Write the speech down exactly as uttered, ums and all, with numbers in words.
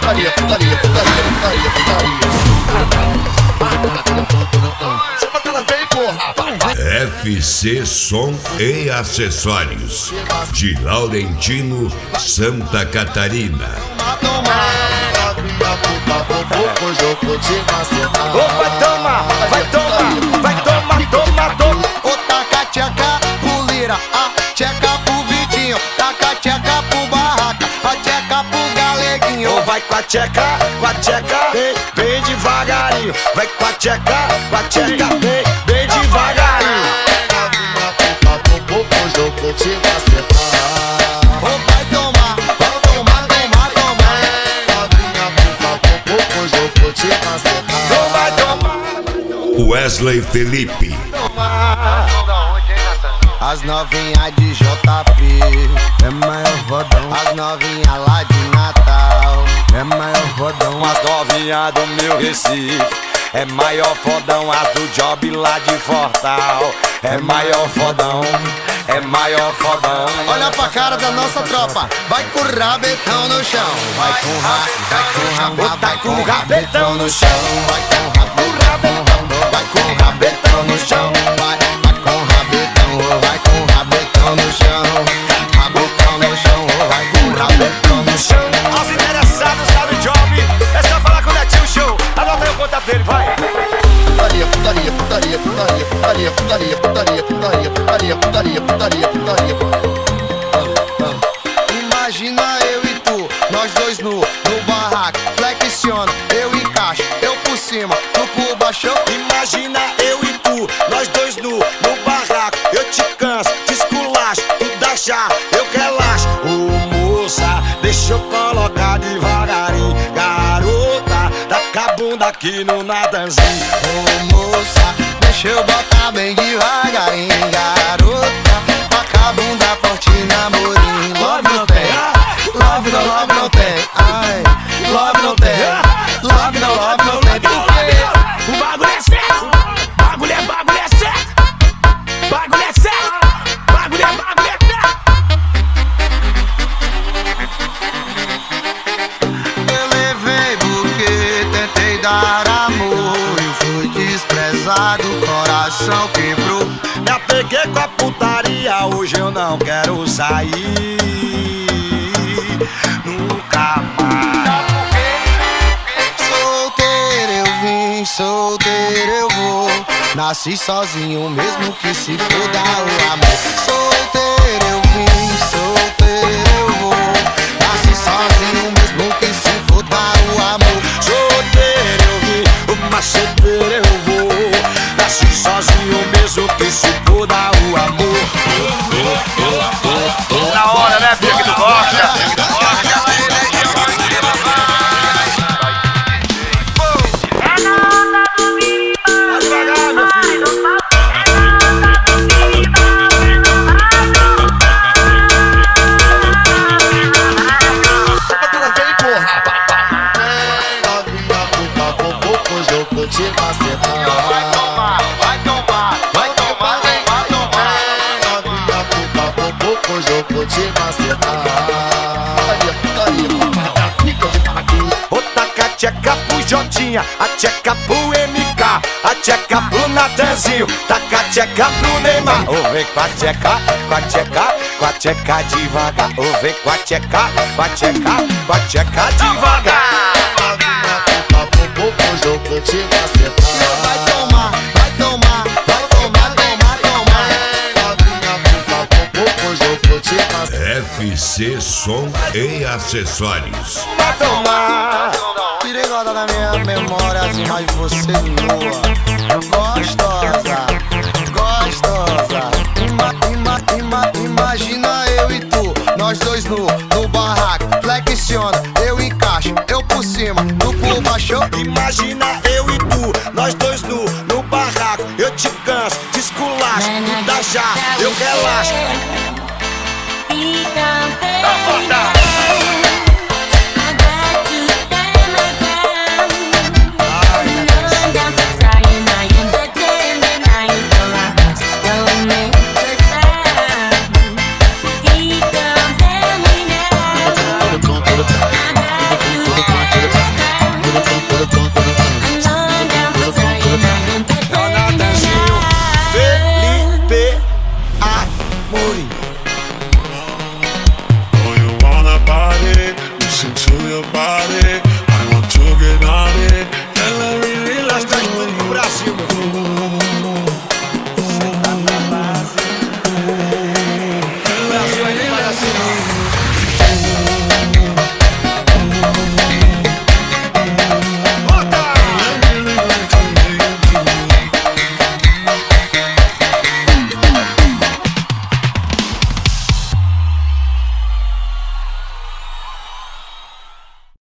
putaria, putaria, putaria, putaria, putaria. Chama que ela vem, porra. F C Som e Acessórios de Laurentino, Santa Catarina. Oh, vai tomar, vai tomar, vai tomar, toma, toma. Ô, taca tcheca pro Lira, a tcheca pro Vitinho, taca tcheca pro Barraca, a tcheca pro Galeguinho. Oh, vai com a tcheca, com a tcheca, bem, bem devagarinho. Vai com a tcheca, com a tcheca, bem, bem devagarinho. Ô, vai tomar, vai tomar, tomar, tomar. Oh, vai tomar, Wesley Felipe. As novinhas de J P é maior vodão. As novinhas lá de Natal é maior vodão. as novinhas do meu Recife é maior fodão. As do Job lá de Fortal é maior fodão, é maior fodão. Olha pra cara da nossa tropa, vai com o rabetão no chão. Vai com ra, vai com ra, Tá com o rabetão no chão. vai com rabetão, vai com rabetão no chão. Vai, vai com rabetão, vai com rabetão no chão. Rabetão no chão, vai com rabetão no chão. Aos interessados lá no Job, é só falar com o Netinho Show. Anota aí o contato dele, vai. Putaria, putaria, putaria, putaria, putaria, putaria, putaria, putaria, putaria, putaria, putaria, putaria. Imagina eu e tu, nós dois nu, no barraco. Flexiona, eu encaixo, eu por cima, tu por baixo. Imagina eu e tu, nós dois nu, no barraco. Eu te canso, te esculacho, tu dá chá, eu relaxo. Ô moça, deixa eu colocar devagarinho. Garota, taca a bunda aqui no nadanzinho. Ô moça, deixa eu botar bem devagarinho. Garota, taca a bunda forte na morinho. Love não tem, love não, love não tem. Ai, love não tem, love não, love não tem. Porque o bagulho é certo, bagulho é bagulho é certo, bagulho é certo, bagulho é bagulho é certo. eu levei porque tentei dar amor. Eu fui desprezado, coração quebrou. Me apeguei com a putaria, hoje eu não quero sair nunca mais. Solteiro eu vim, solteiro eu vou. Nasci sozinho mesmo que se foda o amor. Solteiro eu vim, solteiro eu vou. Nasci sozinho mesmo que se foda o amor. Solteiro eu vi, o maceteiro eu vou. Nasci sozinho mesmo que se foda o amor. Na hora, né, filho, que tu gosta? Vai tomar, vai tomar, vai tomar, vai tomar. Novinha, puta, popô, hoje eu vou te macetar. Putaria, putaria, pica de barraquinho. Ô, taca a tcheca pro Jotinha, a tcheca pro M K, a tcheca pro Natanzinho, taca a tcheca pro Neymar. Ô, vem com a tcheca, com a tcheca, com a tcheca devagar. Ô, vem com a tcheca, com a tcheca, com a tcheca devagar. Novinha, puta, popô, hoje eu vou te macetar. Vai tomar, vai tomar, vai tomar, tomar, tomar. Novinha, puta, popô, hoje eu vou te macetar. F C Som e Acessórios. Vai tomar. Tirei guarda da minha memória as imagens de você nua. Gostosa, gostosa. Ima, ima, ima, imagina eu e tu, nós dois nu, no barraco. Flexiona, eu encaixo, eu por cima, tu por baixo. Imagina eu e tu, nós dois nu, no barraco. Eu te canso, te esculacho, tu dá já, eu relaxo. Tá foda. no party.